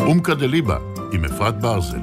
אומקה דליבה, עם אפרת ברזל.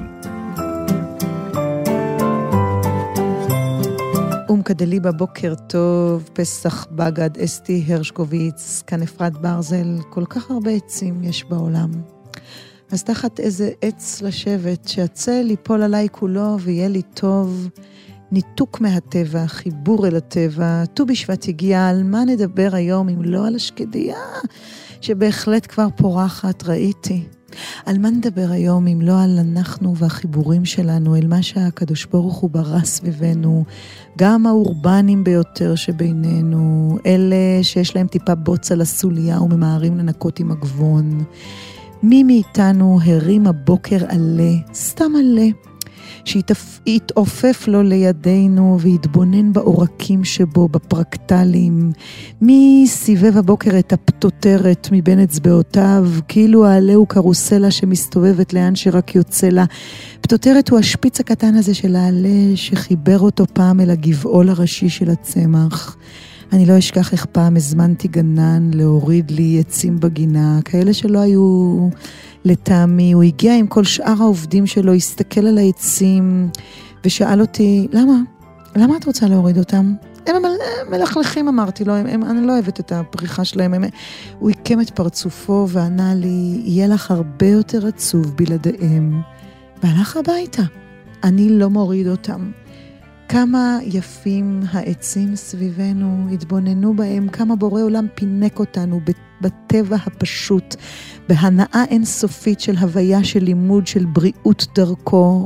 אומקה דליבה, בוקר טוב, פסח בגד, אסתי הרשקוביץ, כאן אפרת ברזל, כל כך הרבה עצים יש בעולם. אז תחת איזה עץ לשבת, שיצא ליפול עליי כולו ויהיה לי טוב, ניתוק מהטבע, חיבור אל הטבע, ט"ו בשבט הגיע, על מה נדבר היום אם לא על השקדיה, שבהחלט כבר פורחת, ראיתי. על מה נדבר היום אם לא על אנחנו והחיבורים שלנו, אל מה שהקדוש ברוך הוא ברא סביבנו, גם האורבנים ביותר שבינינו, אלה שיש להם טיפה בוץ על הסוליה וממהרים לנקות עם הגבון. מי מאיתנו הרים הבוקר עלה, סתם עלה, שיתעופף לו לידינו ויתבונן בעורקים שבו, בפרקטלים. מי סיבב הבוקר את הפטוטרת מבין אצבעותיו, כאילו העלה הוא קרוסלה שמסתובבת לאן שרק יוצא לה. פטוטרת הוא השפיץ הקטן הזה של העלה שחיבר אותו פעם אל הגבעול הראשי של הצמח. אני לא אשכח איך פעם הזמנתי גנן להוריד לי עצים בגינה, כאלה שלא היו לטעמי. הוא הגיע עם כל שאר העובדים שלו, הסתכל על העצים ושאל אותי, למה את רוצה להוריד אותם? הם מלכלכים, אמרתי לו, אני לא אוהבת את הפריחה שלהם. הוא עיקם את פרצופו וענה לי, יהיה לך הרבה יותר עצוב בלעדיהם. והלך הביתה. אני לא מוריד אותם. כמה יפים העצים סביבנו, התבוננו בהם, כמה בורא עולם פינק אותנו בטבע הפשוט, בהנאה אינסופית של הוויה של לימוד, של בריאות דרכו.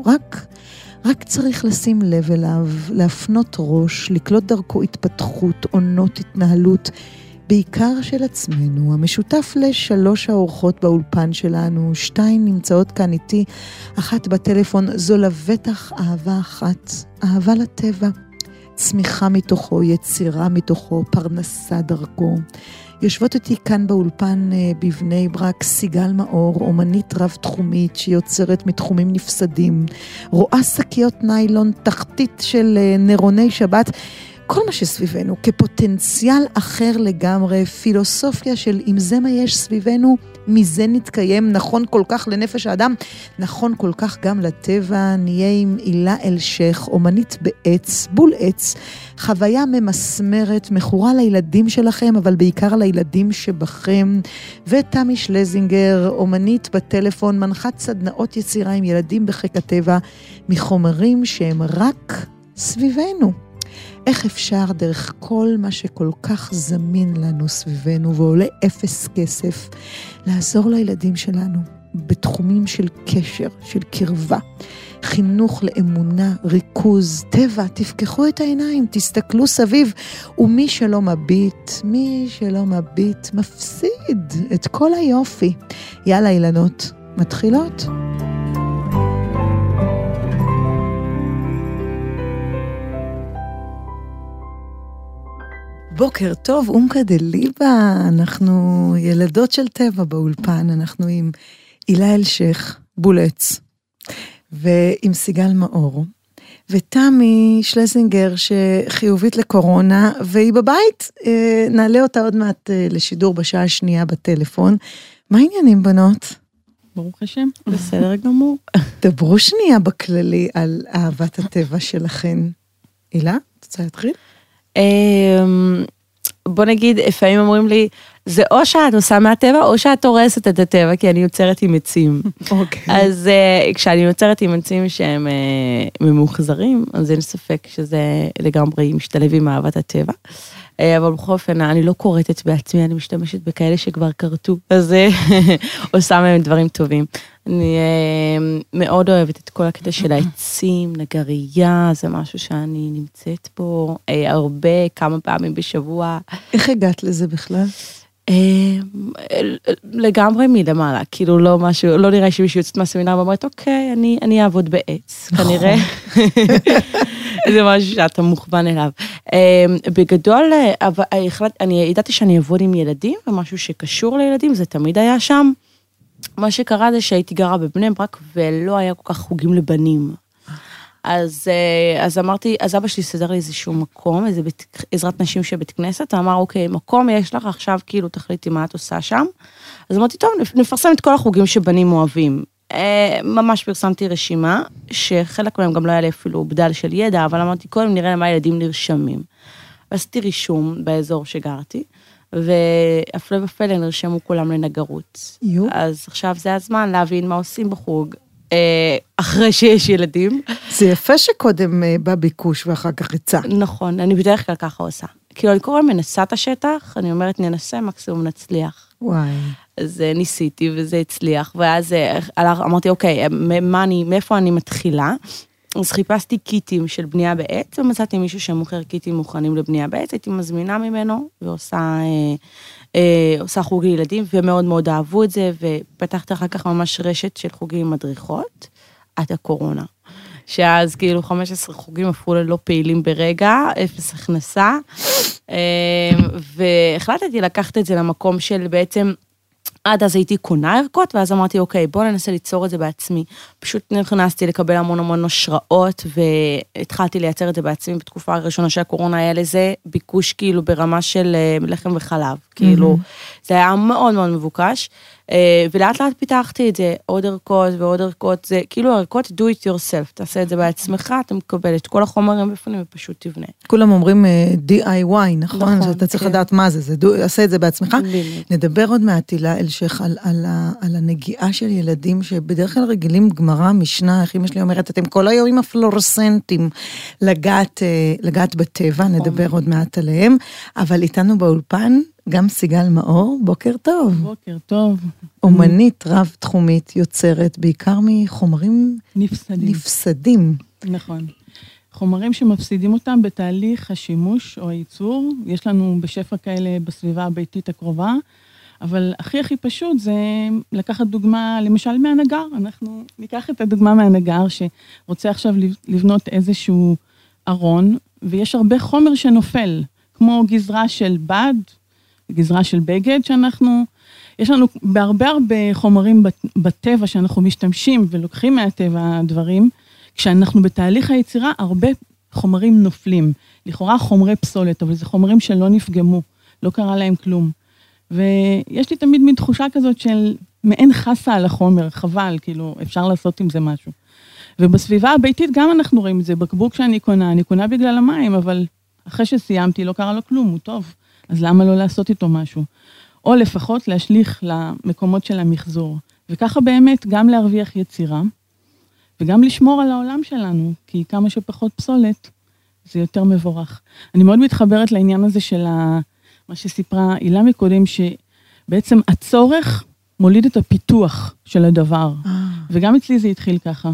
רק צריך לשים לב אליו, להפנות ראש, לקלוט דרכו התפתחות, עונות, התנהלות, בעיקר של עצמנו. המשותף לשלוש האורחות באולפן שלנו, 2 נמצאות כאן איתי, 1 בטלפון, זו לבטח אהבה אחת, אהבה לטבע, צמיחה מתוכו, יצירה מתוכו, פרנסה דרכו. יושבות איתי כאן באולפן בבני ברק סיגל מאור, אומנית רב-תחומית שיוצרת מתחומים נפסדים, רואה שקיות ניילון, תחתית של נרוני שבת, כל מה שסביבנו כפוטנציאל אחר לגמרי, פילוסופיה של אם זה מה יש סביבנו, מזה נתקיים, נכון כל כך לנפש האדם, נכון כל כך גם לטבע. נהיה עם הילה אלשך, אומנית בעץ, בול עץ, חוויה ממסמרת, מכורה לילדים שלכם, אבל בעיקר לילדים שבכם, ותמי שלזינגר, אומנית בטלפון, מנחת סדנאות יצירה עם ילדים בחיק הטבע, מחומרים שהם רק סביבנו. איך אפשר דרך כל מה שכל כך זמין לנו סביבנו ועולה 0 כסף, לעזור לילדים שלנו בתחומים של קשר, של קרבה, חינוך לאמונה, ריכוז, טבע, תפקחו את העיניים, תסתכלו סביב, ומי שלא מביט, מפסיד את כל היופי. יאללה אילנות, מתחילות? בוקר טוב, אומקה דליבה, אנחנו ילדות של טבע באולפן, אנחנו עם הילה אלשך, בול עץ, ועם סיגל מאור, ותמי שלזינגר שחיובית לקורונה, והיא בבית, נעלה אותה עוד מעט לשידור בשעה השנייה בטלפון. מה העניינים בנות? ברוך השם, בסדר גמור. דברו שנייה בכללי על אהבת הטבע שלכן. הילה, רוצה להתחיל? בוא נגיד, לפעמים אומרים לי, זה או שאת עושה מהטבע, או שאת הורסת את הטבע, כי אני יוצרת עם עצים. אז כשאני יוצרת עם עצים שהם ממוחזרים, אז אין ספק שזה לגמרי משתלב עם אהבת הטבע. אבל בכל אופן, אני לא קוראת בעצמי, אני משתמשת בכאלה שכבר קרתו, אז עושה מהם דברים טובים. אני מאוד אוהבת את כל הקטע של העצים, נגרייה, זה משהו שאני נמצאת פה הרבה, כמה פעמים בשבוע. איך הגעת לזה בכלל? לגמרי מלמעלה, כאילו לא משהו, לא נראה שמישהו יוצאת מהסמינר ואומרת, אוקיי, אני אעבוד בעץ, כנראה. זה משהו שאתה מוכוון אליו. בגדול, אני ידעתי שאני אעבוד עם ילדים, ומשהו שקשור לילדים, זה תמיד היה שם. מה שקרה זה שהייתי גרה בבני ברק, ולא היה כל כך חוגים לבנים. אז אמרתי, אז אבא שלי סדר לי איזשהו מקום, איזה עזרת נשים שבית כנסת, אמר, אוקיי, מקום יש לך, עכשיו כאילו תחליטי מה את עושה שם. אז אמרתי, טוב, נפרסם את כל החוגים שבנים אוהבים. ממש פרסמתי רשימה, שחלק מהם גם לא היה לי אפילו בדל של ידע, אבל אמרתי, קודם נראה למה ילדים נרשמים. ועשיתי רישום באזור שגרתי, והפלא ופלא נרשמו כולם לנגרות. אז עכשיו זה הזמן להבין מה עושים בחוג, אחרי שיש ילדים. זה יפה שקודם בא ביקוש ואחר כך ריצה. נכון, אני בדרך כלל ככה עושה. כאילו אני קורא מנסה את השטח, אני אומרת ננסה, מקסימום נצליח. וואי. אז ניסיתי וזה הצליח, ואז אמרתי, אוקיי, מאיפה אני מתחילה? אז חיפשתי קיטים של בנייה בעץ, ומצאתי מישהו שמוכר קיטים מוכנים לבנייה בעץ, הייתי מזמינה ממנו, ועושה חוג לילדים, ומאוד מאוד אהבו את זה, ופתחתי אחר כך ממש רשת של חוגים עם מדריכות, עד הקורונה. שאז כאילו 15 חוגים הפכו ללא פעילים ברגע, 0 הכנסה, והחלטתי לקחת את זה למקום של בעצם, עד אז הייתי קונה ערכות, ואז אמרתי, אוקיי, בוא ננסה ליצור את זה בעצמי. פשוט נכנסתי לקבל המון השראות, והתחלתי לייצר את זה בעצמי בתקופה הראשונה של הקורונה, היה לזה ביקוש כאילו ברמה של לחם וחלב, כאילו, זה היה מאוד מאוד מבוקש, ולאט לאט פיתחתי את זה, עוד ערכות ועוד ערכות, זה כאילו ערכות do it yourself, תעשה את זה בעצמך, אתה מקבל את כל החומרים בפנים ופשוט תבנה. כולם אומרים DIY, נכון? שאתה צריך לדעת מה זה, עשה את זה בעצמך. נדבר עוד מעט, הילה אלשיך, על הנגיעה של ילדים, שבדרך כלל רגילים גמרא, משנה, איך אמא שלי אומרת, אתם כל היום עם הפלורסנטים, לגעת בטבע, נדבר עוד מעט עליהם, אבל איתנו באולפן, גם סיגל מאור, בוקר טוב. בוקר טוב. אומנית רב-תחומית יוצרת, בעיקר מחומרים נפסדים. נכון. חומרים שמפסידים אותם בתהליך השימוש או הייצור, יש לנו בשפע כאלה בסביבה הביתית הקרובה, אבל הכי פשוט זה לקחת דוגמה, למשל מהנגר, אנחנו ניקח את הדוגמה מהנגר, שרוצה עכשיו לבנות איזשהו ארון, ויש הרבה חומר שנופל, כמו גזרה של בד, גזרה של בגד יש לנו בהרבה חומרים בטבע שאנחנו משתמשים ולוקחים מהטבע דברים, כשאנחנו בתהליך היצירה הרבה חומרים נופלים, לכאורה חומרי פסולת, אבל זה חומרים שלא נפגמו, לא קרה להם כלום. ויש לי תמיד מין תחושה כזאת של מעין חסה על החומר, חבל, כאילו אפשר לעשות עם זה משהו. ובסביבה הביתית גם אנחנו רואים את זה, בקבוק שאני קונה בגלל המים, אבל אחרי שסיימתי לא קרה לו כלום, הוא טוב. אז למה לא לעשות איתו משהו? או לפחות להשליך למקומות של המחזור. וככה באמת גם להרוויח יצירה, וגם לשמור על העולם שלנו, כי כמה שפחות פסולת, זה יותר מבורך. אני מאוד מתחברת לעניין הזה של מה שסיפרה הילה מקודם, שבעצם הצורך מוליד את הפיתוח של הדבר. וגם אצלי זה התחיל ככה.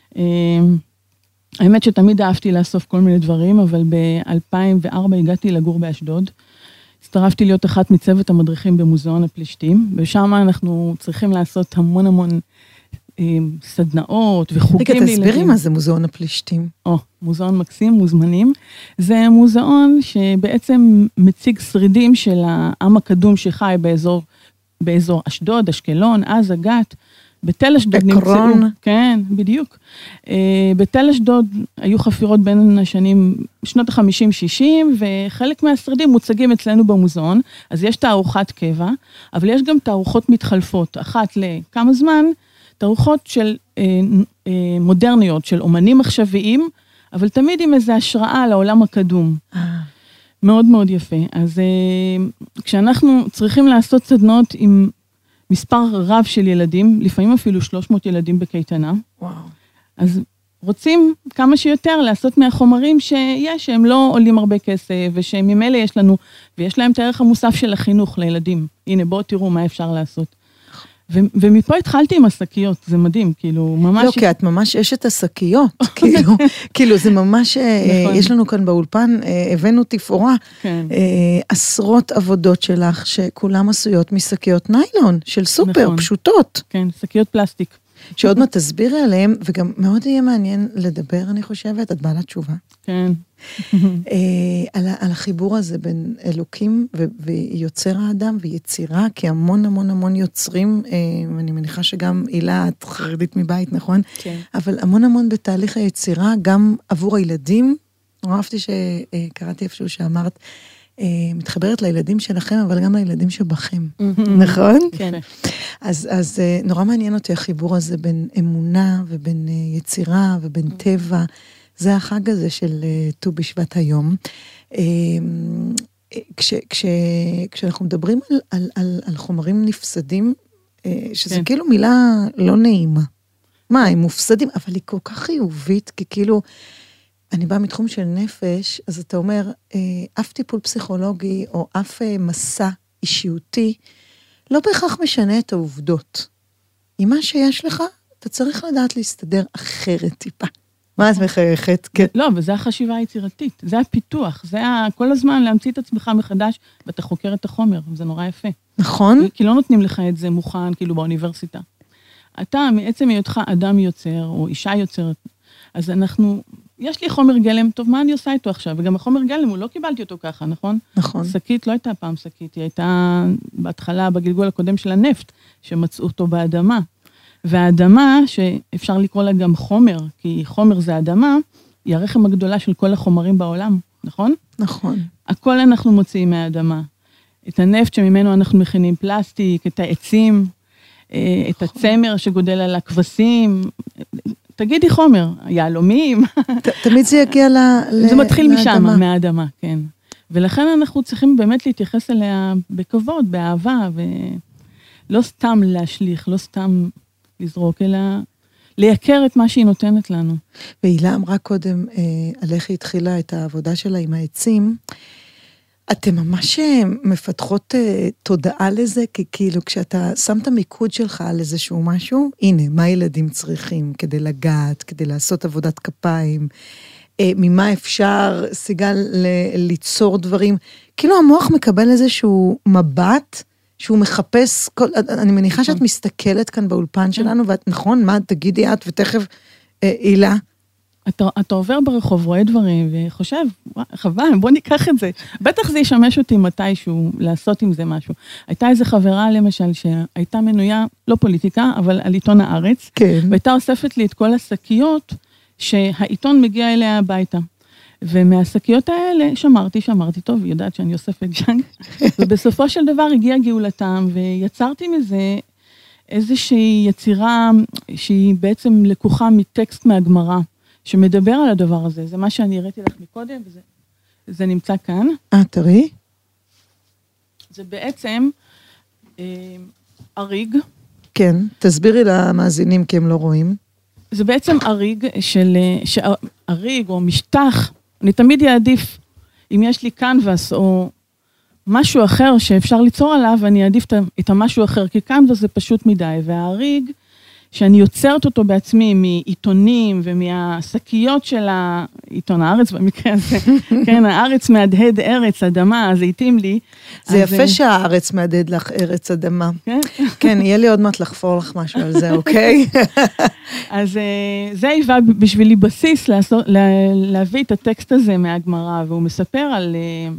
האמת שתמיד אהבתי לאסוף כל מיני דברים, אבל ב-2004 הגעתי לגור באשדוד, הצטרפתי להיות אחת מצוות המדריכים במוזיאון הפלישתים, ושם אנחנו צריכים לעשות המון סדנאות וחוגים לילדים. רגע, תסבירי מה זה מוזיאון הפלישתים. מוזיאון מקסים, מוזמנים. זה מוזיאון שבעצם מציג שרידים של העם הקדום שחי באזור אשדוד, אשקלון, עזה, גת. בתל אשדוד נמצאו. כן, בדיוק. בתל אשדוד היו חפירות בין השנים, שנות ה-50-60, וחלק מהשרידים מוצגים אצלנו במוזיאון, אז יש תערוכת קבע, אבל יש גם תערוכות מתחלפות, אחת לכמה זמן, תערוכות של מודרניות, של אומנים עכשוויים, אבל תמיד עם איזו השראה לעולם הקדום. מאוד מאוד יפה. אז כשאנחנו צריכים לעשות סדנות עם מספר רב של ילדים, לפעמים אפילו 300 ילדים בקייטנה. וואו. אז רוצים כמה שיותר לעשות מהחומרים שיש, שהם לא עולים הרבה כסף, ושממילא יש לנו, ויש להם את הערך המוסף של החינוך לילדים. הנה, בואו תראו מה אפשר לעשות. ומפה התחלתי עם השקיות, זה מדהים, כאילו, ממש... לא, כי את ממש אשת השקיות, כאילו, זה ממש, יש לנו כאן באולפן, הבאנו תפאורה, עשרות עבודות שלך, שכולם עשויות משקיות ניילון, של סופר, פשוטות. כן, שקיות פלסטיק. שעוד מעט תסבירי עליהם, וגם מאוד יהיה מעניין לדבר, אני חושבת, את בעלת תשובה. כן. על החיבור הזה בין אלוקים ויוצר האדם ויצירה, כי המון המון המון יוצרים, אני מניחה שגם הילה, את חרדית מבית, נכון? כן. אבל המון המון בתהליך היצירה, גם עבור הילדים, נורא אהבתי שקראתי איפשהו שאמרת, מתחברת לילדים שלכם, אבל גם לילדים שבכם, נכון? כן. אז נורא מעניין אותי החיבור הזה בין אמונה ובין יצירה ובין טבע, זה החג הזה של ט"ו בשבט היום. כשאנחנו מדברים על חומרים נפסדים, שזה כאילו מילה לא נעימה. מה, הם מופסדים, אבל היא כל כך חיובית, כי כאילו, אני באה מתחום של נפש, אז אתה אומר, אף טיפול פסיכולוגי, או אף מסע אישיותי, לא בהכרח משנה את העובדות. עם מה שיש לך, אתה צריך לדעת להסתדר אחרת טיפה. מה את מחייכת? כן. לא, וזה החשיבה היצירתית, זה הפיתוח, זה כל הזמן להמציא את עצמך מחדש, ואתה חוקר את החומר, זה נורא יפה. נכון? כי לא נותנים לך את זה מוכן, כאילו באוניברסיטה. אתה, מעצם היותך אדם יוצר, או אישה יוצרת, אז יש לי חומר גלם, טוב, מה אני עושה איתו עכשיו? וגם החומר גלם, הוא לא קיבלתי אותו ככה, נכון? נכון. שקית לא הייתה פעם שקית, היא הייתה בהתחלה, בגלגול הקודם של הנפט, שמצאו אותו באדמה. והאדמה, שאפשר לקרוא לה גם חומר, כי חומר זה אדמה, היא הרחם הגדולה של כל החומרים בעולם, נכון? נכון. הכל אנחנו מוציאים מהאדמה. את הנפט שממנו אנחנו מכינים פלסטיק, את העצים, את הצמר שגודל על הכבשים, תגידי חומר, יהלומים. תמיד זה יגיע לאדמה. זה מתחיל משם, מהאדמה, כן. ולכן אנחנו צריכים באמת להתייחס אליה בכבוד, באהבה, ולא סתם להשליך, לא סתם לזרוק, אלא לייקר את מה שהיא נותנת לנו. והילה אמרה קודם, על איך היא התחילה את העבודה שלה עם העצים, אתם ממש מפתחות תודעה לזה, כי כאילו כשאתה שם את המיקוד שלך על איזשהו משהו, הנה, מה ילדים צריכים כדי לגעת, כדי לעשות עבודת כפיים, ממה אפשר, סיגל, ליצור דברים, כאילו המוח מקבל איזשהו מבט, שהוא מחפש, אני מניחה שאת מסתכלת כאן באולפן שלנו, ואת נכון, מה, תגידי את, ותכף הילה. אתה עובר ברחוב, רואה דברים, וחושב, חבל, בוא ניקח את זה. בטח זה ישמש אותי מתישהו, לעשות עם זה משהו. הייתה איזו חברה, למשל, שהייתה מנויה, לא פוליטיקה, אבל על עיתון הארץ, כן. והייתה אוספת לי את כל השקיות, שהעיתון מגיע אליה הביתה. ומהשקיות האלה שמרתי, טוב, היא יודעת שאני אוספת ג'אנק, ובסופו של דבר הגיעה גאולתם, ויצרתי מזה איזושהי יצירה, שהיא בעצם לקוחה מטקסט מהגמרא, שמדבר על הדבר הזה. זה מה שאני הראיתי לך מקודם, וזה נמצא כאן. תראי. זה בעצם אריג. כן, תסבירי למאזינים, כי הם לא רואים. זה בעצם אריג אריג או משטח, אני תמיד אעדיף, אם יש לי קנבס או משהו אחר שאפשר ליצור עליו, אני אעדיף את המשהו אחר, כי קנבס זה פשוט מדי, והאריג, שאני יוצרת אותו בעצמי מעיתונים ומהשקיות של העיתון הארץ, במקרה הזה, כן, הארץ מהדהד ארץ, אדמה, אז התאים לי. זה יפה שהארץ מהדהד לך ארץ, אדמה. כן, יהיה לי עוד מעט לחפור לך משהו על זה, אוקיי? אז זה היווה בשבילי בסיס להביא את הטקסט הזה מהגמרא, והוא מספר על,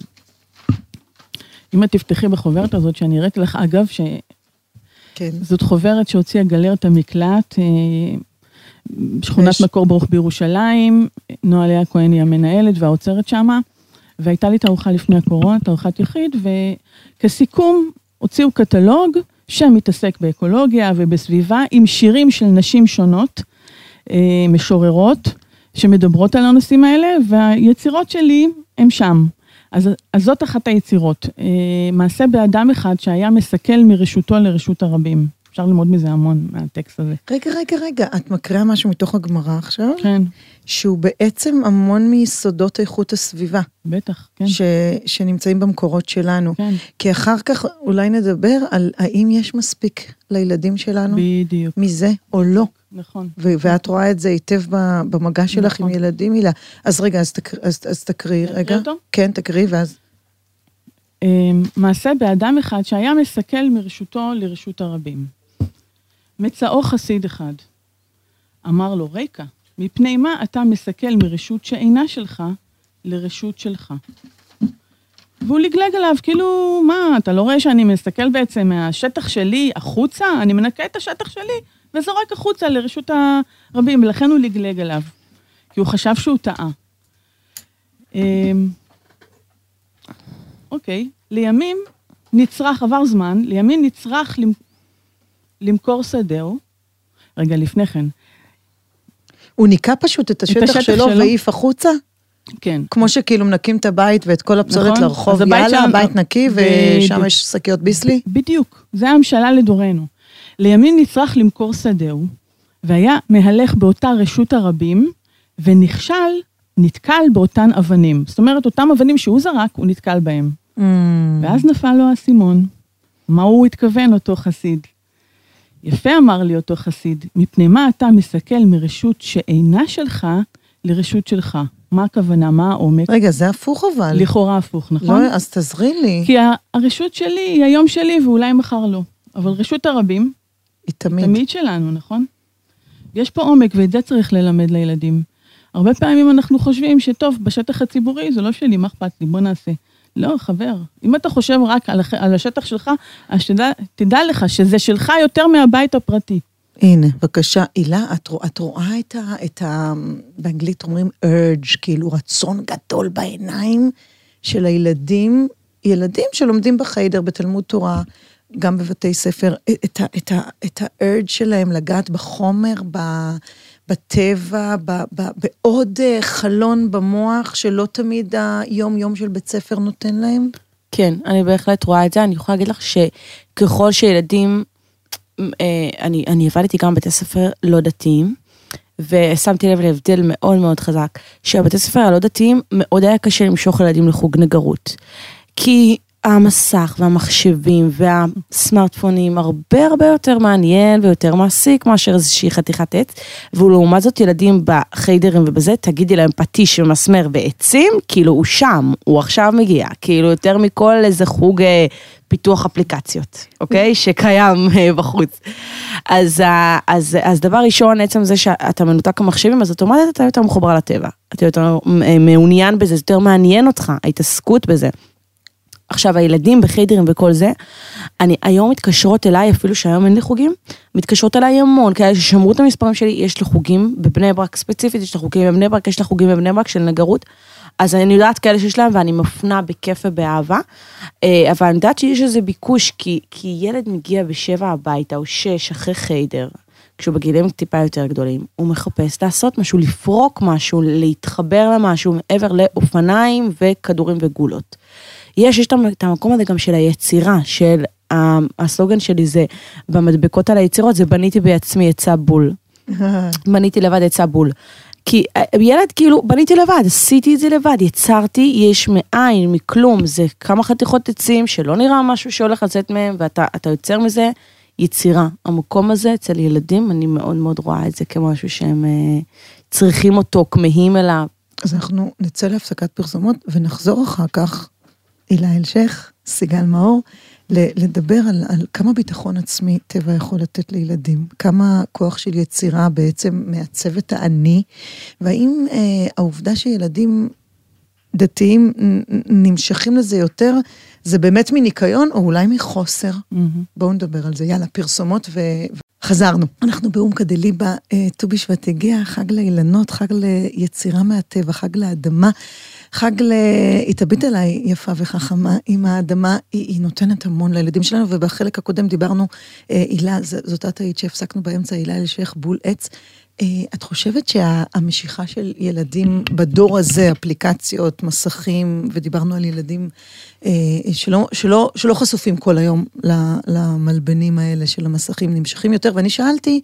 אם את תפתחי בחוברת הזאת, שאני הראיתי לך, אגב, כן. זאת חוברת שהוציאה גלרת המקלט, שכונת מקור ברוך בירושלים, נועה לאה כהן היא המנהלת והעוצרת שמה, והייתה לי תערוכה לפני הקורונה, תערוכת יחיד, וכסיכום הוציאו קטלוג שמתעסק באקולוגיה ובסביבה, עם שירים של נשים שונות, משוררות, שמדברות על הנושאים האלה, והיצירות שלי הם שם. אז זאת אחת היצירות, מעשה באדם אחד שהיה מסכל מרשותו לרשות הרבים. אפשר ללמוד מזה המון מהטקסט הזה. רגע, את מקריאה משהו מתוך הגמרא עכשיו? כן. שהוא בעצם המון מיסודות איכות הסביבה. בטח, כן. שנמצאים במקורות שלנו. כן. כי אחר כך אולי נדבר על האם יש מספיק לילדים שלנו. בדיוק. מזה או לא. נכון. ואת רואה את זה היטב במגע שלך עם ילדים, הילה. אז רגע, אז תקריא, רגע. כן, תקריא, ואז. מעשה באדם אחד שהיה מסכל מרשותו לרשות הרבים. מצאו חסיד אחד, אמר לו, ריקה, מפני מה אתה מסכל מרשות שאינה שלך לרשות שלך? והוא לגלג עליו, כאילו, מה, אתה לא רואה שאני מסתכל בעצם מהשטח שלי החוצה? אני מנקה את השטח שלי, וזורק החוצה לרשות הרבים, ולכן הוא לגלג עליו, כי הוא חשב שהוא טעה. אוקיי, לימים נצרך, עבר זמן, לימים נצרך למכור שדהו. רגע, לפני כן. הוא ניקה פשוט את השטח שלו והעיף החוצה? כן. כמו שכאילו מנקים את הבית ואת כל הפסולת נכון? לרחוב, יאללה, הבית נקי ושם יש שקיות ביסלי? בדיוק, זה המשלה לדורנו. לימים נצרך למכור שדהו, והיה מהלך באותה רשות הרבים, נתקל באותן אבנים. זאת אומרת, אותם אבנים שהוא זרק, הוא נתקל בהם. ואז נפל לו האסימון. מה הוא התכוון, אותו חסיד? יפה אמר לי אותו חסיד, מפני מה אתה מסכל מרשות שאינה שלך לרשות שלך? מה הכוונה, מה העומק? רגע, זה הפוך אבל. לכאורה הפוך, נכון? לא, אז תזרי לי. כי הרשות שלי היא היום שלי, ואולי מחר לא. אבל רשות הרבים, היא תמיד שלנו, נכון? יש פה עומק, ואת זה צריך ללמד לילדים. הרבה פעמים אנחנו חושבים שטוב, בשטח הציבורי זה לא שלי, מה אכפת לי, בוא נעשה. לא, חבר, אם אתה חושב רק על השטח שלך, אז תדע לך שזה שלך יותר מהבית הפרטי. הנה, בבקשה, אילה, את רואה באנגלית אומרים urge, כאילו רצון גדול בעיניים של הילדים, ילדים שלומדים בחיידר, בתלמוד תורה, גם בבתי ספר, את ה-urge שלהם לגעת בחומר, בטבע, בעוד חלון במוח, שלא תמיד היום-יום של בית ספר נותן להם? כן, אני בהחלט רואה את זה, אני יכולה להגיד לך שככל שילדים, אני עבדתי גם בבתי ספר לא דתיים, ושמתי לב להבדל מאוד מאוד חזק, שהבתי ספר הלא דתיים מאוד היה קשה למשוך ילדים לחוג נגרות, כי המסך והמחשבים והסמארטפונים הרבה יותר מעניין ויותר מעסיק מאשר איזושהי חתיכת עץ, ולעומת זאת ילדים בחיידרים ובזה, תגידי להם פטיש ומסמר ועצים, כאילו הוא שם, הוא עכשיו מגיע, כאילו יותר מכל איזה חוג פיתוח אפליקציות, אוקיי? שקיים בחוץ. אז דבר ראשון, עצם זה שאתה מנותק המחשבים, אז אוטומטית אתה יותר מחובר לטבע, אתה יותר מעוניין בזה, זה יותר מעניין אותך, ההתעסקות בזה. עכשיו, הילדים בחיידרים וכל זה, אני היום מתקשרות אליי, אפילו שהיום אין לי חוגים, מתקשרות אליי המון, כאלה ששמרו את המספרים שלי, יש לי חוגים בבני ברק ספציפית, יש לי חוגים בבני ברק, יש לי חוגים בבני ברק של נגרות, אז אני יודעת כאלה שיש להם, ואני מפנה בכיף ובאהבה, אבל אני יודעת שיש איזה ביקוש, כי ילד מגיע ב7 הביתה, או 6 אחרי חיידר, כשהוא בגילים טיפה יותר גדולים, הוא מחפש לעשות משהו, לפרוק משהו, להתחבר למשהו, מעבר לאופניים וכדורים וגולות. יש את המקום הזה גם של היצירה, של הסלוגן שלי זה, במדבקות על היצירות, זה בניתי בעצמי עצה בול. בניתי לבד עצה בול. כי ילד כאילו, בניתי לבד, עשיתי את זה לבד, יצרתי, יש מאין, מכלום, זה כמה חתיכות עצים, שלא נראה משהו שהולך לצאת מהם, ואתה יוצר מזה יצירה. המקום הזה אצל ילדים, אני מאוד מאוד רואה את זה כמשהו שהם צריכים אותו, כמהים אליו. אז אנחנו נצא להפסקת פרסומות, ונחזור אחר כך, אילה אלשך, סיגל מאור, לדבר על כמה ביטחון עצמי טבע יכול לתת לילדים, כמה כוח של יצירה בעצם מעצב את האני, והאם העובדה שילדים דתיים נמשכים לזה יותר, זה באמת מניקיון או אולי מחוסר? בואו נדבר על זה, יאללה, פרסומות וחזרנו. אנחנו באום כדליבה, ט"ו בשבט הגיע, חג לאילנות, חג ליצירה מהטבע, חג לאדמה, חג התאבית עליי יפה וחכמה עם האדמה, היא נותנת המון לילדים שלנו, ובחלק הקודם דיברנו, אילה, זאת את היית שהפסקנו באמצע, אילה אלשך בול עץ, את חושבת שהמשיכה של ילדים בדור הזה, אפליקציות, מסכים, ודיברנו על ילדים שלא חשופים כל היום למלבנים האלה של המסכים, נמשכים יותר, ואני שאלתי,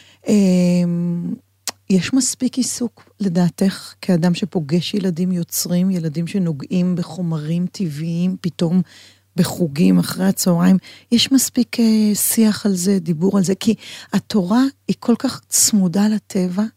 יש מספיק עיסוק לדעתך כאדם שפוגש ילדים יוצרים, ילדים שנוגעים בחומרים טבעיים, פתאום בחוגים אחרי הצהריים, יש מספיק שיח על זה, דיבור על זה, כי התורה היא כל כך צמודה לטבע,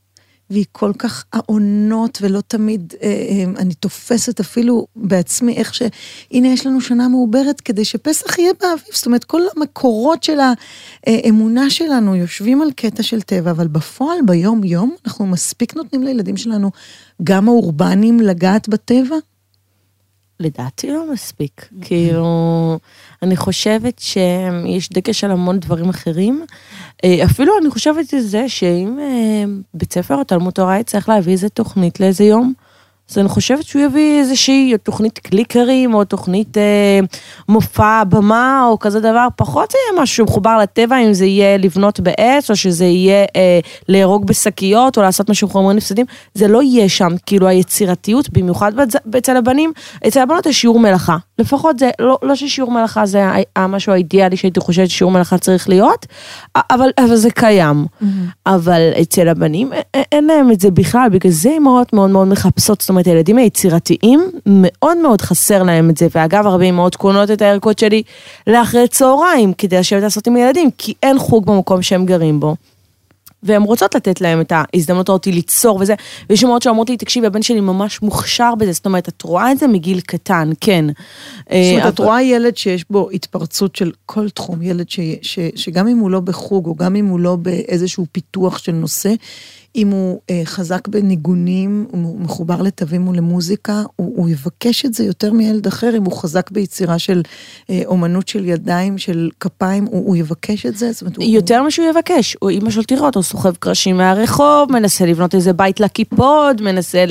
והיא כל כך העונות, ולא תמיד, אני תופסת אפילו בעצמי, איך הנה יש לנו שנה מעוברת, כדי שפסח יהיה באביב, זאת אומרת, כל המקורות של האמונה שלנו, יושבים על קטע של טבע, אבל בפועל, ביום יום, אנחנו מספיק נותנים לילדים שלנו, גם האורבנים לגעת בטבע? לדעתי לא מספיק, כאילו, אני חושבת שיש דגש על המון דברים אחרים, אפילו אני חושבת את זה, שאם בית ספר או תלמוד תורה צריך להביא איזה תוכנית לאיזה יום, אז אני חושבת שהוא יביא איזושהי תוכנית קליקרים, או תוכנית מופע במה, או כזה דבר, פחות זה יהיה משהו מחובר לטבע, אם זה יהיה לבנות בעץ, או שזה יהיה להרוג בשקיות, או לעשות משהו חומרים נפסדים, זה לא יהיה שם, כאילו היצירתיות, במיוחד אצל הבנים, אצל הבנות יש שיעור מלאכה, לפחות זה, לא ששיעור מלאכה זה המשהו האידיאלי, שהייתי חושבת ששיעור מלאכה צריך להיות, אבל זה קיים, אבל אצל הבנים אין להם את זה בכלל, בגלל זה אמהות מאוד מאוד מחפשות, זאת אומרת, הילדים היצירתיים, מאוד מאוד חסר להם את זה, ואגב, הרבה אמהות קונות את הערכות שלי לאחרי צהריים, כדי לשבת לעשות עם ילדים, כי אין חוג במקום שהם גרים בו. והן רוצות לתת להם את ההזדמנות אותי ליצור וזה, ויש אמהות שאומרות לי, תקשיב, הבן שלי ממש מוכשר בזה, זאת אומרת, את רואה את זה מגיל קטן, כן. זאת אומרת, את רואה ילד שיש בו התפרצות של כל תחום, ילד שגם אם הוא לא בחוג, או גם אם הוא לא באיזשהו פיתוח של נושא, אם הוא חזק בניגונים, הוא מחובר לתווים ולמוזיקה, הוא יבקש את זה יותר מילד אחר, אם הוא חזק ביצירה של אומנות של ידיים, של כפיים, הוא יבקש את זה? יותר משהו יבקש, או אמא של תראות, הוא סוחב קרשים מהרחוב, מנסה לבנות איזה בית לקיפוד, מנסה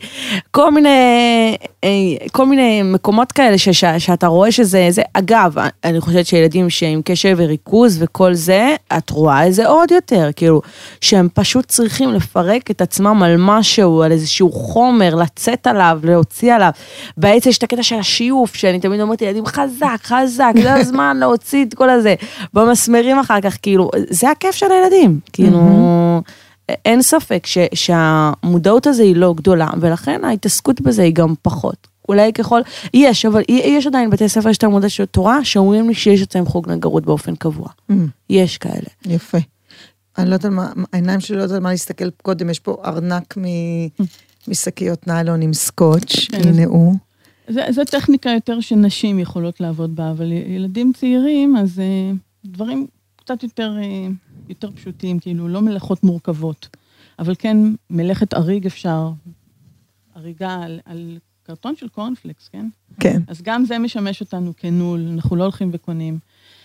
כל מיני מקומות כאלה שאתה רואה שזה, אגב, אני חושבת שילדים שעם קשב וריכוז וכל זה, את רואה את זה עוד יותר, כאילו, שהם פשוט צריכים לפרק את עצמם על משהו, על איזשהו חומר, לצאת עליו, להוציא עליו. בעצם יש את הקטע של השיוף, שאני תמיד אומרת, ילדים חזק, זה הזמן להוציא את כל הזה. במסמרים אחר כך, כאילו, זה הכיף של הילדים. כאילו, אין ספק שהמודעות הזה היא לא גדולה, ולכן ההתעסקות בזה היא גם פחות. אולי ככל, אבל יש עדיין בתי ספר של תלמוד תורה, שאומרים לי שיש אצלם חוג נגרות באופן קבוע. יש כאלה. יפה. אני לא יודעת מה, העיניים שלי לא יודעת מה להסתכל קודם, יש פה ארנק משקיות ניילון עם סקוץ', הנה הוא. זה טכניקה יותר שנשים יכולות לעבוד בה, אבל ילדים צעירים, אז דברים קצת יותר פשוטים, כאילו לא מלאכות מורכבות, אבל כן מלאכת אריג אפשר, אריגה על קרטון של קורנפלקס, כן? כן. אז גם זה משמש אותנו כנול, אנחנו לא הולכים וקונים.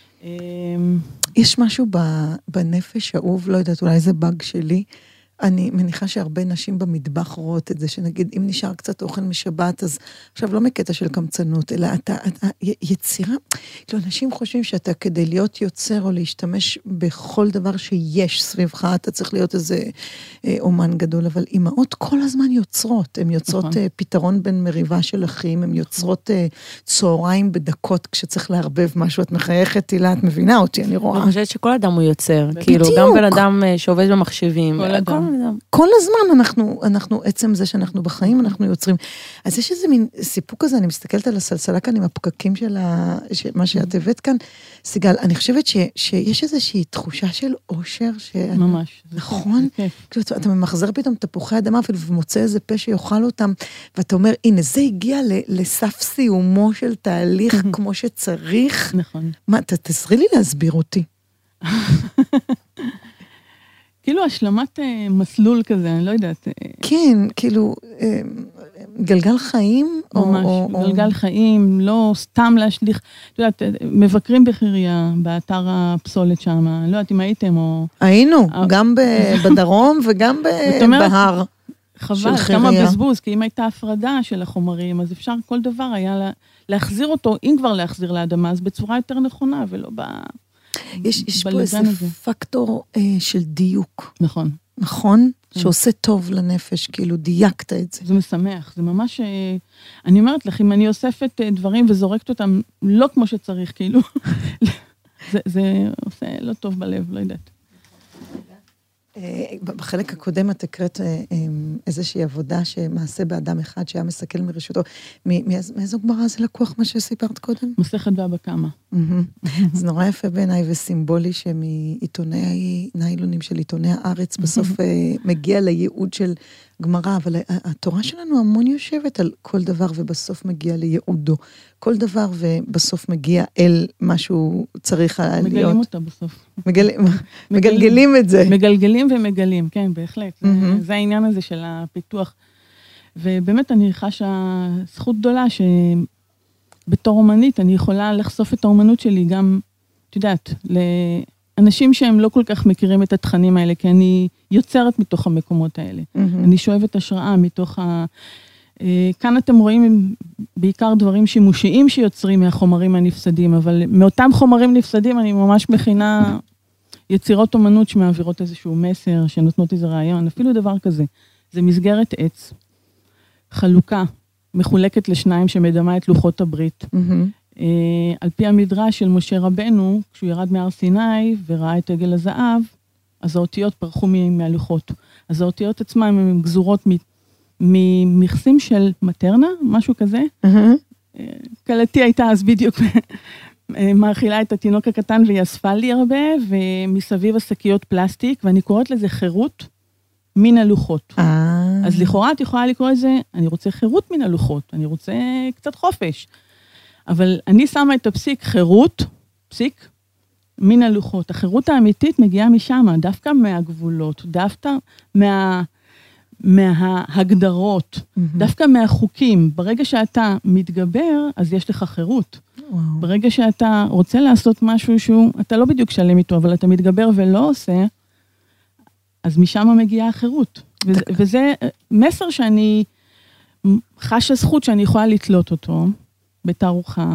יש משהו בנפש האהוב, לא יודעת, אולי זה באג שלי, אני מניחה שהרבה נשים במטבח רואות את זה, שנגיד, אם נשאר קצת אוכל משבת, אז עכשיו לא מקטע של קמצנות, אלא אתה יצירה, כאילו, אנשים חושבים שאתה כדי להיות יוצר או להשתמש בכל דבר שיש סביבך, אתה צריך להיות איזה אומן גדול, אבל אמהות כל הזמן יוצרות, הן יוצרות פתרון בין מריבה של אחים, הן יוצרות צהריים בדקות, כשצריך להרבב משהו, את מחייכת, תילה, את מבינה אותי, אני רואה. אני חושבת שכל אדם הוא יוצר, כאילו, גם בן אדם שעובד במחשבים, כל אדם. כל הזמן אנחנו, עצם זה שאנחנו בחיים, אנחנו יוצרים. אז יש איזה מין סיפוק כזה, אני מסתכלת על הסלסלה כאן עם הפקקים של מה שאת הבאת כאן, סיגל, אני חושבת שיש איזושהי תחושה של אושר, ממש. נכון? כאילו, אתה ממחזר פתאום תפוחי אדמה, ומוצא איזה פה שיוכל אותם, ואתה אומר, הנה, זה הגיע לסף סיומו של תהליך כמו שצריך. נכון. מה, תעזרי לי להסביר אותי. כאילו השלמת מסלול כזה, אני לא יודעת. כן, כאילו, גלגל חיים? ממש, גלגל חיים, לא סתם להשליך, את יודעת, מבקרים בחירייה, באתר הפסולת שם, אני לא יודעת אם הייתם או... היינו, גם בדרום וגם בהר. חבל, כמה בזבוז, כי אם הייתה הפרדה של החומרים, אז אפשר כל דבר היה להחזיר אותו, אם כבר להחזיר לאדמה, אז בצורה יותר נכונה, ולא יש פה איזה פקטור של דיוק. נכון. נכון? שעושה טוב לנפש, כאילו דייקת את זה. זה משמח, זה ממש, אני אומרת לך, אם אני אוספת דברים וזורקת אותם לא כמו שצריך, כאילו, זה עושה לא טוב בלב, לא יודעת. בחלק הקודם את הקראת איזושהי עבודה שמעשה באדם אחד שהיה מסכל מרשותו. מאיזו גמרא זה לקוח מה שסיפרת קודם? מסכת בבא קמא. זה נורא יפה בעיניי וסימבולי שמעיתוני ניילונים של עיתוני הארץ בסוף מגיע לייעוד של גמרא, אבל התורה שלנו המון יושבת על כל דבר ובסוף מגיע לייעודו. כל דבר ובסוף מגיע אל משהו צריך להיות. מגלים אותה בסוף. מגלגלים את זה. מגלגלים ומגלים, כן, בהחלט. זה העניין הזה של הפיתוח. ובאמת אני חשה זכות גדולה שבתור אומנית אני יכולה לחשוף את האומנות שלי גם, את יודעת, לאנשים שהם לא כל כך מכירים את התכנים האלה, כי אני יוצרת מתוך המקומות האלה. אני שואבת השראה מתוך כאן אתם רואים בעיקר דברים שימושיים שיוצרים מהחומרים הנפסדים, אבל מאותם חומרים נפסדים אני ממש מכינה יצירות אומנות שמעבירות איזשהו מסר, שנותנות איזה רעיון, אפילו דבר כזה. זה מסגרת עץ, חלוקה, מחולקת לשניים שמדמה את לוחות הברית. על פי המדרש של משה רבנו, כשהוא ירד מהר סיני וראה את עגל הזהב, אז האותיות פרחו מהלוחות. אז האותיות עצמם הן גזורות ממכסים של מטרנה, משהו כזה. קלתי הייתה אז בדיוק מאכילה את התינוק הקטן והיא אספה לי הרבה, ומסביב השקיות פלסטיק, ואני קוראת לזה חירות מן הלוחות. אז לכאורה את יכולה לקרוא את זה, אני רוצה חירות מן הלוחות, אני רוצה קצת חופש. אבל אני שמה את הפסיק חירות, פסיק, מן הלוחות. החירות האמיתית מגיעה משם, דווקא מהגבולות, דווקא מההגדרות, דווקא מהחוקים. ברגע שאתה מתגבר, אז יש לך חירות. ברגע שאתה רוצה לעשות משהו שהוא, אתה לא בדיוק שלם איתו, אבל אתה מתגבר ולא עושה, אז משם מגיעה החירות. וזה מסר שאני חשה זכות שאני יכולה לתלות אותו בתערוכה,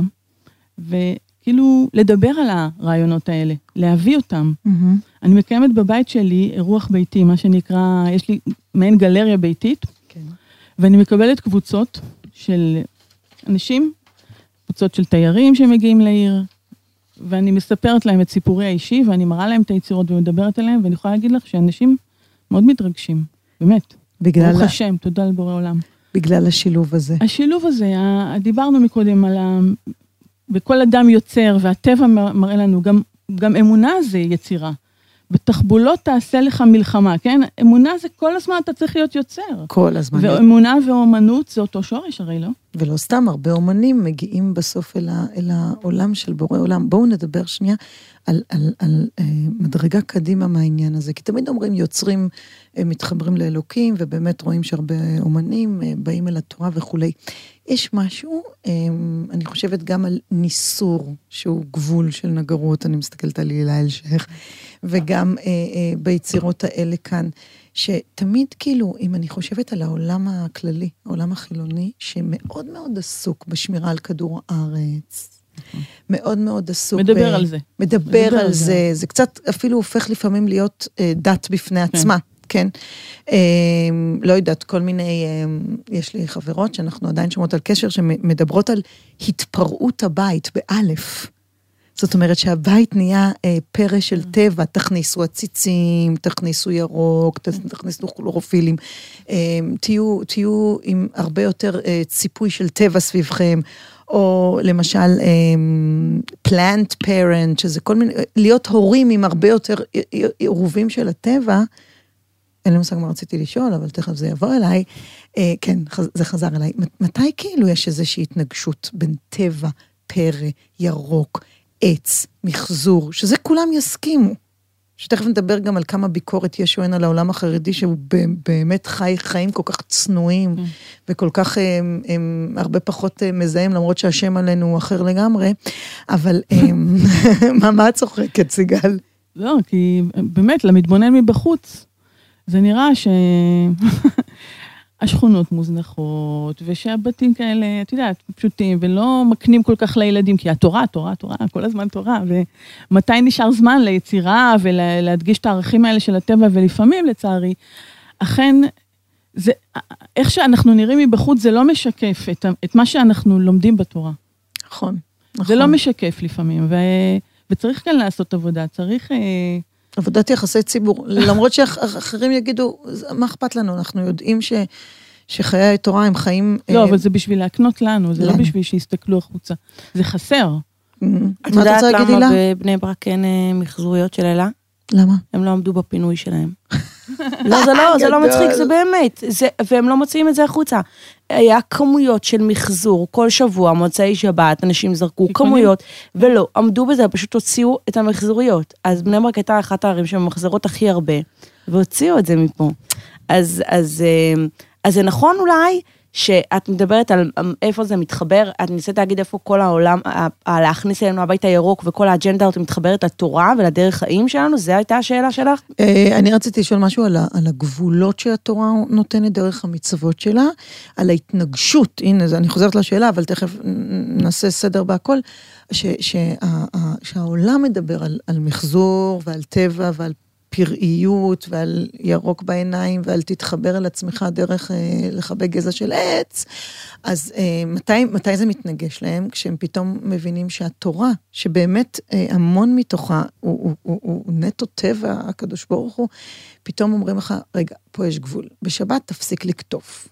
וכאילו לדבר על הרעיונות האלה, להביא אותם. אני מקיימת בבית שלי אירוח ביתי, מה שנקרא, יש לי מעין גלריה ביתית, ואני מקבלת קבוצות של אנשים, קבוצות של תיירים שמגיעים לעיר, ואני מספרת להם את סיפורי האישי, ואני מראה להם את היצירות ומדברת עליהם, ואני יכולה להגיד לך שאנשים מאוד מתרגשים, באמת. ברוך השם, תודה לבורא עולם. בגלל השילוב הזה. השילוב הזה, דיברנו מקודם על וכל אדם יוצר, והטבע מראה לנו, גם אמונה זה יצירה. בתחבולות תעשה לך מלחמה, כן? אמונה זה כל הזמן אתה צריך להיות יוצר. כל הזמן. ואמונה ואומנות זה אותו שורש, הרי לא? ולא סתם, הרבה אומנים מגיעים בסוף אל העולם של בורא עולם. בואו נדבר שנייה על מדרגה קדימה מהעניין הזה, כי תמיד אומרים יוצרים מתחברים לאלוקים, ובאמת רואים שהרבה אומנים באים אל התורה וכולי. יש משהו, אני חושבת גם על ניסור, שהוא גבול של נגרות, אני מסתכלת על הילה אלשיך, וגם ביצירות האלה כאן, שתמיד כאילו, אם אני חושבת על העולם הכללי, העולם החילוני, שמאוד מאוד עסוק בשמירה על כדור הארץ, מאוד מאוד עסוק. מדבר על זה. מדבר על זה, זה קצת אפילו הופך לפעמים להיות דת בפני עצמה. כן, לא יודעת, כל מיני, יש לי חברות שאנחנו עדיין שומעות על קשר, שמדברות על התפרעות הבית, באלף. זאת אומרת שהבית נהיה פרא של טבע, תכניסו עציצים, תכניסו ירוק, תכניסו כלורופילים, תהיו עם הרבה יותר ציפוי של טבע סביבכם, או למשל plant parent, שזה כל מיני, להיות הורים עם הרבה יותר עירובים של הטבע, אין לי מושג מה רציתי לשאול, אבל תכף זה יבוא אליי. כן, זה חזר אליי. מתי כאילו יש איזושהי התנגשות בין טבע, פרא, ירוק, עץ, מחזור, שזה כולם יסכימו. שתכף נדבר גם על כמה ביקורת יש על העולם החרדי, שהוא באמת חיים כל כך צנועים, וכל כך הרבה פחות מזהים, למרות שהשם עלינו הוא אחר לגמרי. אבל מה את צוחקת, סיגל? לא, כי באמת, למתבונן מבחוץ, זה נראה שהשכונות מוזנחות, ושהבתים כאלה, את יודעת, פשוטים, ולא מקנים כל כך לילדים, כי התורה, כל הזמן תורה, ומתי נשאר זמן ליצירה, ולהדגיש את הערכים האלה של הטבע, ולפעמים, לצערי, אכן, איך שאנחנו נראים מבחוץ, זה לא משקף את מה שאנחנו לומדים בתורה. נכון. זה לא משקף לפעמים, וצריך כאן לעשות עבודה, צריך עבודת יחסי ציבור, למרות שאחרים יגידו, מה אכפת לנו? אנחנו יודעים שחיי התורה הם חיים... לא, אבל זה בשביל להקנות לנו, זה לא בשביל שיסתכלו החוצה. זה חסר. את יודעת למה בבני ברק אין מחזוריות של אלה? למה? הם לא עמדו בפינוי שלהם. לא, זה לא מצחיק, זה באמת. והם לא מוציאים את זה החוצה. היה כמויות של מחזור, כל שבוע, מוצאי שבת, אנשים זרקו כמויות, ולא, עמדו בזה, פשוט הוציאו את המחזוריות. אז בני ברק הייתה אחת הערים שמחזרות הכי הרבה, והוציאו את זה מפה. אז זה נכון אולי, שאת מדברת על איפה זה מתחבר, את ניסית להגיד איפה כל העולם, להכניס אלינו הבית הירוק, וכל האג'נדה הזאת מתחברת לתורה ולדרך חיים שלנו, זו הייתה השאלה שלך? אני רציתי לשאול משהו על הגבולות שהתורה נותנת דרך המצוות שלה, על ההתנגשות, הנה, אני חוזרת לשאלה, אבל תכף נעשה סדר בהכל, שהעולם מדבר על מחזור ועל טבע ועל פראיות ועל ירוק בעיניים ועל תתחבר על עצמך דרך לחבק גזע של עץ, אז מתי זה מתנגש להם? כשהם פתאום מבינים שהתורה, שבאמת המון מתוכה הוא נטו טבע, הקדוש ברוך הוא, פתאום אומרים לך, רגע, פה יש גבול. בשבת תפסיק לקטוף,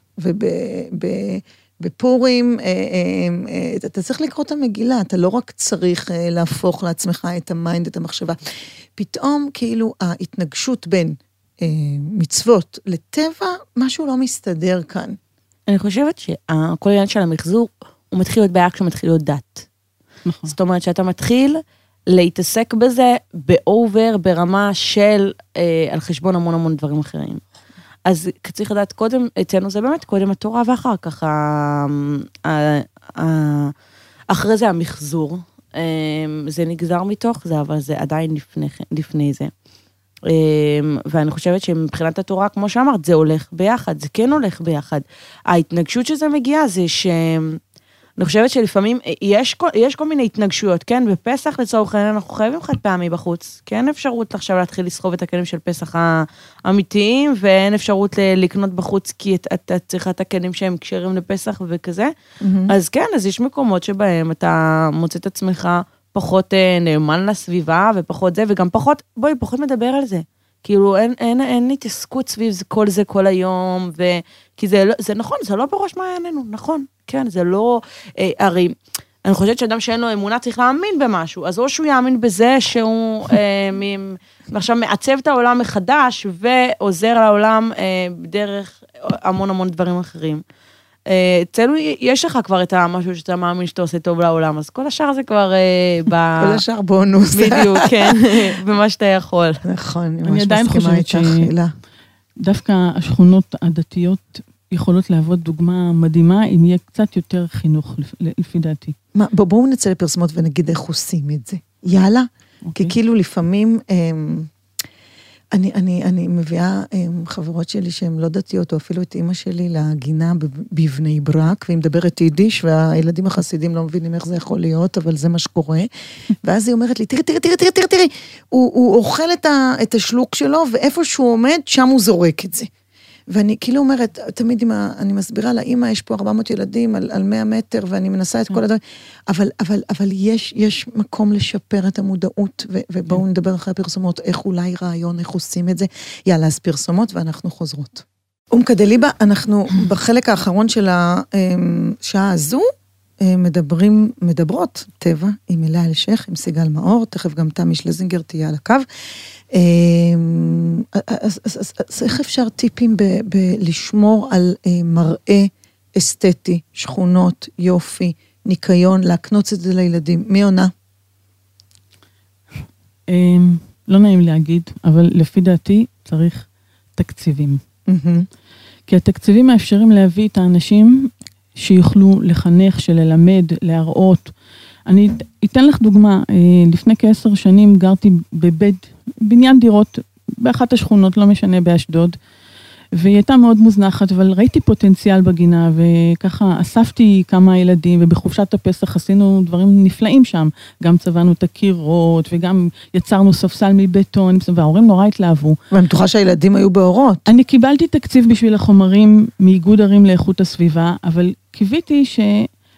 בפורים, אתה צריך לקרוא את המגילה, אתה לא רק צריך להפוך לעצמך את המיינד, את המחשבה. פתאום כאילו ההתנגשות בין מצוות לטבע, משהו לא מסתדר כאן. אני חושבת שכל העניין של המחזור, הוא מתחיל להיות בעיה כשמתחיל להיות דת. נכון. זאת אומרת שאתה מתחיל להתעסק בזה באובר, ברמה של על חשבון המון דברים אחרים. אז צריך לדעת קודם, אצלנו זה באמת קודם התורה ואחר כך, אחרי זה המחזור, זה נגזר מתוך זה, אבל זה עדיין לפני זה. ואני חושבת שמבחינת התורה, כמו שאמרת, זה הולך ביחד, זה כן הולך ביחד. ההתנגשות שזה מגיע זה אני חושבת שלפעמים יש כל מיני התנגשויות, כן? בפסח לצורך העניין אנחנו חייבים חד פעמי בחוץ, כי אין אפשרות עכשיו להתחיל לסחוב את הכלים של פסח האמיתיים, ואין אפשרות לקנות בחוץ, כי אתה צריכה את הכלים שהם קשרים לפסח וכזה. אז כן, אז יש מקומות שבהם אתה מוצא את עצמך פחות נאמן לסביבה, ופחות זה, וגם פחות מדבר על זה. כאילו, אין התעסקות סביב כל זה כל היום, כי זה נכון, זה לא בראש מעייננו, נכון, כן, זה לא, הרי, אני חושבת שאדם שאין לו אמונה צריך להאמין במשהו, אז או שהוא יאמין בזה שהוא עכשיו מעצב את העולם מחדש, ועוזר לעולם בדרך המון דברים אחרים. אצלנו יש לך כבר את המשהו שאתה מאמין שאתה עושה טוב לעולם, אז כל השאר זה כבר כל השאר בונוס. בדיוק, כן, במה שאתה יכול. נכון, אני עדיין חושבת שדווקא השכונות הדתיות יכולות להוות דוגמה מדהימה, אם יהיה קצת יותר חינוך, לפי דעתי. בואו נצא לפרסומות ונגיד איך עושים את זה. יאללה, כי כאילו לפעמים... אני מביאה חברות שלי שהן לא דתיות, או אפילו את אמא שלי לגינה בבני ברק, והיא מדברת יידיש, והילדים החסידים לא מבינים איך זה יכול להיות, אבל זה מה שקורה. ואז היא אומרת לי, תראי, הוא אוכל את השלוק שלו, ואיפה שהוא עומד, שם הוא זורק את זה. ואני כאילו אומרת, תמיד אני מסבירה לאמא, יש פה 400 ילדים על 100 מטר, ואני מנסה את כל הדברים, אבל יש מקום לשפר את המודעות, ובואו נדבר אחרי הפרסומות, איך אולי רעיון, איך עושים את זה. יאללה, אז פרסומות, ואנחנו חוזרות. כדליבה, אנחנו בחלק האחרון של השעה הזו, מדברות טבע, עם אלה אלשך, עם סיגל מאור, תכף גם תמי שלזינגר תהיה על הקו, אז איך אפשר טיפים לשמור על מראה אסתטי, שכונות, יופי, ניקיון, להקנוץ את זה לילדים? מי עונה? לא נעים להגיד, אבל לפי דעתי צריך תקציבים. כי התקציבים מאפשרים להביא את האנשים שיוכלו לחנך, שללמד, להראות. אני אתן לך דוגמה, לפני כ10 שנים גרתי בבניין דירות, באחת השכונות, לא משנה, באשדוד, והיא הייתה מאוד מוזנחת, אבל ראיתי פוטנציאל בגינה, וככה אספתי כמה ילדים, ובחופשת הפסח עשינו דברים נפלאים שם, גם צבענו את הקירות, וגם יצרנו ספסל מבטון, וההורים נורא התלהבו. ואני בטוחה שהילדים היו באורות. אני קיבלתי תקציב בשביל החומרים מאיגוד ערים לאיכות הסביבה, אבל קיוויתי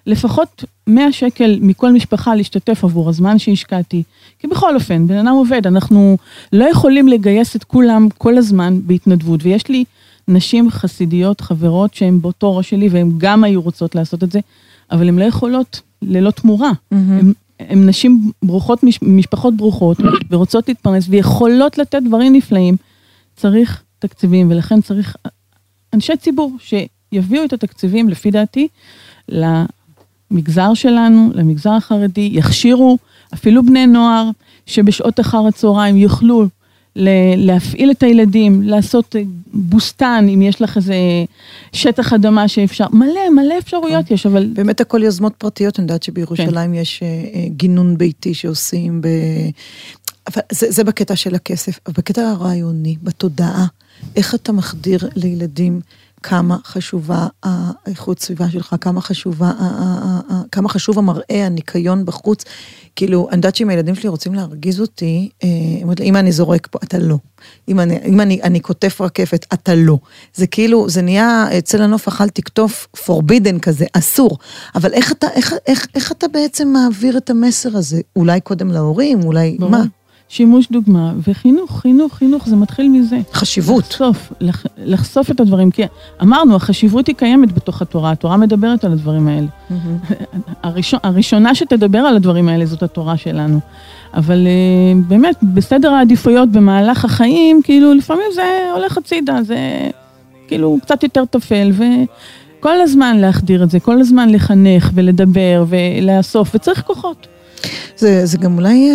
לפחות 100 שקל מכל משפחה להשתתף עבור הזמן שהשקעתי. כי בכל אופן, בן אדם עובד, אנחנו לא יכולים לגייס את כולם כל הזמן בהתנדבות, ויש לי נשים חסידיות, חברות, שהן באותו ראש שלי, והן גם היו רוצות לעשות את זה, אבל הן לא יכולות ללא תמורה. הן נשים ברוכות, משפחות ברוכות, ורוצות להתפרנס, ויכולות לתת דברים נפלאים. צריך תקציבים, ולכן צריך אנשי ציבור שיביאו את התקציבים, לפי דעתי, למגזר שלנו, למגזר החרדי, יכשירו אפילו בני נוער, שבשעות אחר הצהריים יוכלו להפעיל את הילדים, לעשות בוסטן, אם יש לך איזה שטח אדמה שאפשר, מלא אפשרויות יש, אבל... באמת הכל יוזמות פרטיות, אני יודעת שבירושלים יש גינון ביתי שעושים, אבל זה בקטע של הכסף, אבל בקטע הרעיוני, בתודעה, איך אתה מחדיר לילדים כמה חשובה האיכות סביבה שלך, כמה חשוב המראה, הניקיון בחוץ, כאילו, אני יודעת שאם הילדים שלי רוצים להרגיז אותי, אם אני זורק פה, אתה לא. אם אני כותף רקפת, אתה לא. זה כאילו, זה נהיה, אצל הנוף אכל תקטוף forbidden כזה, אסור. אבל איך אתה בעצם מעביר את המסר הזה? אולי קודם להורים, אולי מה? שימוש דוגמה, וחינוך, זה מתחיל מזה. חשיבות. לחשוף את הדברים, כי אמרנו, החשיבות היא קיימת בתוך התורה, התורה מדברת על הדברים האלה. הראשונה שתדבר על הדברים האלה זאת התורה שלנו. אבל באמת, בסדר העדיפויות במהלך החיים, כאילו לפעמים זה הולך הצידה, זה כאילו קצת יותר תפל, וכל הזמן להחדיר את זה, כל הזמן לחנך ולדבר ולאסוף, וצריך כוחות. זה גם אולי,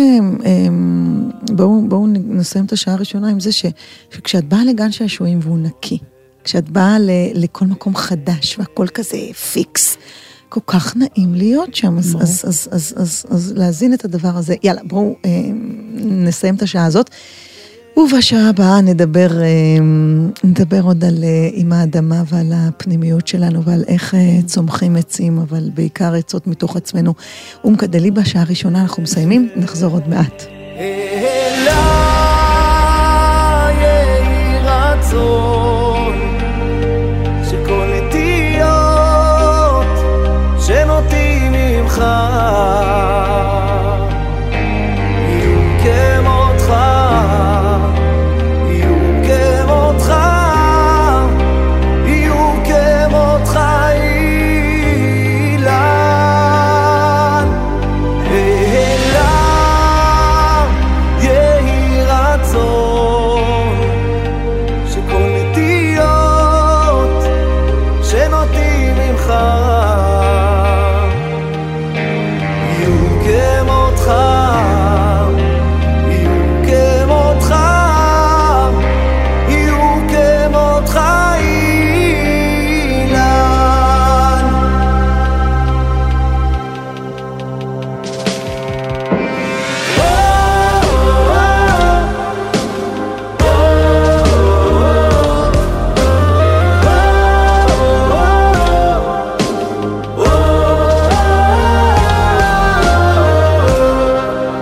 בואו נסיים את השעה הראשונה עם זה שכשאת באה לגן שעשועים והוא נקי, כשאת באה לכל מקום חדש והכל כזה פיקס, כל כך נעים להיות שם, אז להזין את הדבר הזה. יאללה, בואו נסיים את השעה הזאת, ובשעה הבאה נדבר עוד על עם האדמה ועל הפנימיות שלנו ועל איך צומחים עצים, אבל בעיקר עצות מתוך עצמנו. ומקדלי בשעה הראשונה אנחנו מסיימים, נחזור עוד מעט. יהי רצון שכל נטיות שנוטים ממך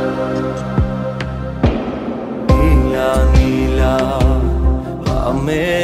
me